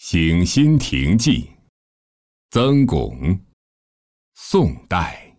省心亭记，曾巩，宋代。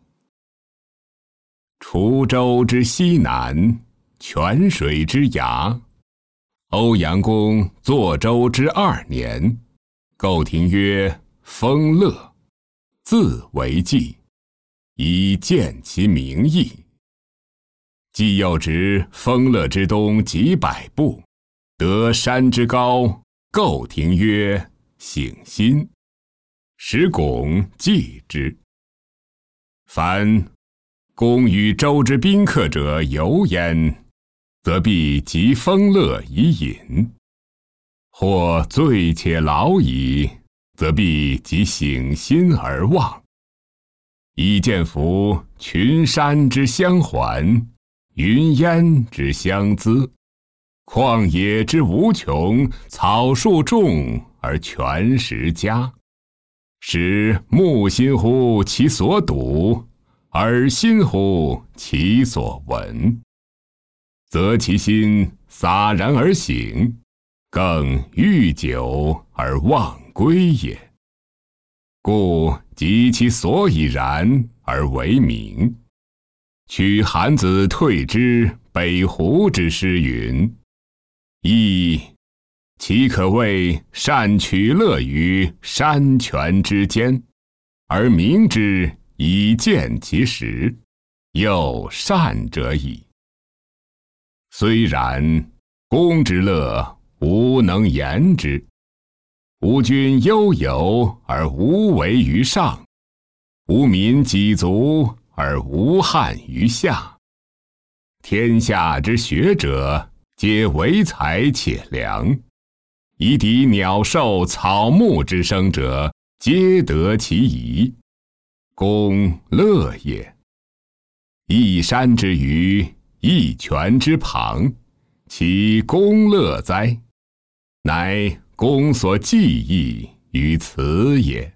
滁州之西南，泉水之涯。欧阳公作周之2年，构亭曰丰乐，自为纪，以见其名义。既又值丰乐之东几百步，得山之高，构亭曰省心，使巩记之。凡公与周之宾客者游焉，则必及丰乐以饮；或醉且劳矣，则必及省心而忘。以见夫群山之相环，云烟之相资，旷野之无穷，草树众而泉石佳，使目心乎其所睹，耳心乎其所闻，则其心洒然而醒，更欲久而忘归也。故及其所以然而为名。取韩子退之北湖之诗云：亦其可谓善取乐于山泉之间，而明之以见其实，又善者矣。虽然，公之乐无能言之。吾君悠游而无为于上，吾民几足而无憾于下。天下之学者，皆唯才且良；以抵鸟兽草木之生者，皆得其宜。公乐也。一山之余，一泉之旁，其公乐哉？乃公所记忆于此也。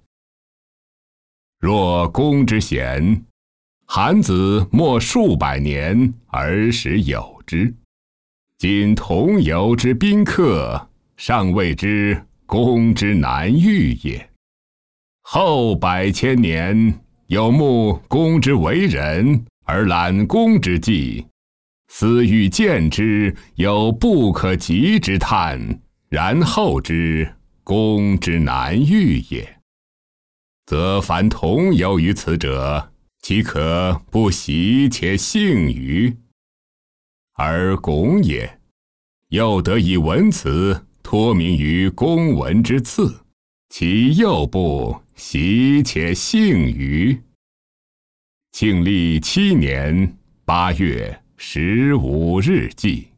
若公之贤，韩子莫数百年而始有之。今同游之宾客，尚谓之公之难遇也。后百千年，有目公之为人，而览公之迹，思欲见之，有不可及之叹，然后之公之难遇也。则凡同游于此者，岂可不喜且幸于？而巩也，又得以文辞托名于公文之赐，其又不喜且幸于？庆历7年8月15日记。